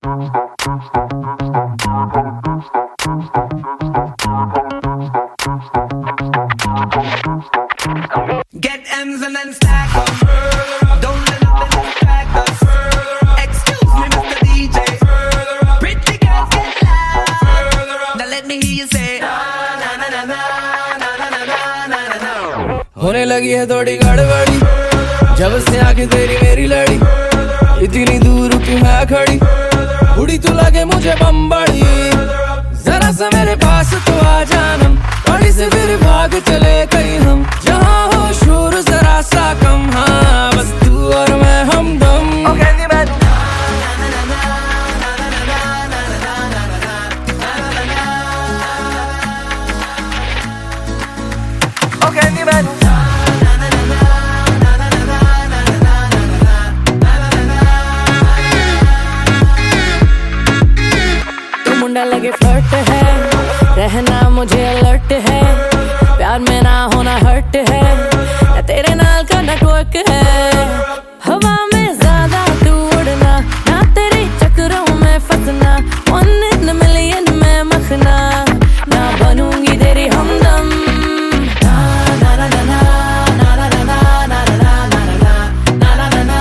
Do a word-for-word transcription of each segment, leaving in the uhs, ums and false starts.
Get M's and then stack them. Don't let nothing distract us. Excuse me, Mister D J. Pretty girls get loud. Now let me hear you say na na na na na na na na na na. होने लगी है थोड़ी गड़बड़ी जब से आके तेरी मेरी लड़ी इतनी दूर क्यों है खड़ी उड़ी तो लगे मुझे बम्बड़ी जरा सा मेरे पास तो आ जानम गाड़ी से फिर भाग चले कहीं हम जहाँ हो शोर जरा सा कम हाँ बस तू और मैं हमदम Okay, the man. Okay, the man. तू मुंडा लगे फ्लर्ट है रहना मुझे अलर्ट है प्यार में ना होना हर्ट है ना तेरे नाल का नेटवर्क है हवा में ज्यादा तू उड़ना ना तेरे चक्करों में फंसना वन इन मिलियन में मखना ना बनूंगी तेरी हमदम ना ना ना ना ना ना ना ना ना ना ना ना ना ना ना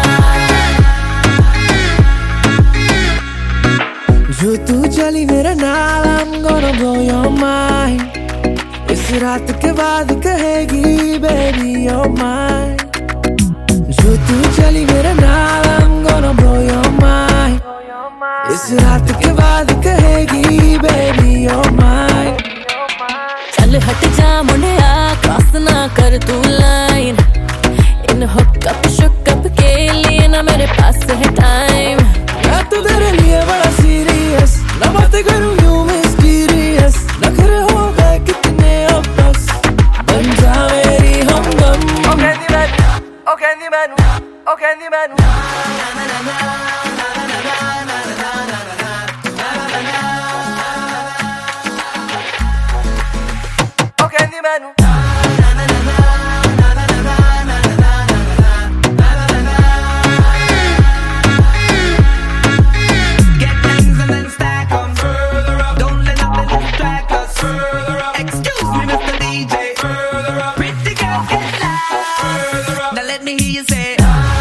जो तू चली मेरे नाल I'm gonna blow your mind इस रात के बाद कहेगी baby you're mine जो तू चली मेरे नाल I'm gonna blow your mind इस रात के बाद कहेगी baby you're mine चल हट जा मुंडिया क्रॉस ना कर तू लाइन इन हुकअप शुकअप के लिए ना मेरे पास है टाइम मैं तो तेरे लिए बड़ा सीरियस ना बात करूं यूं मिस्टीरियस नखरे हो गए कितने अब बस बन जा मेरी हमदम Okay, the man. Okay, the man. Okay, the man. Okay, the man. Get things and then stack 'em. Don't let nothing distract us. Excuse me, Mister D J. Pretty girls get loud. Now let me hear you say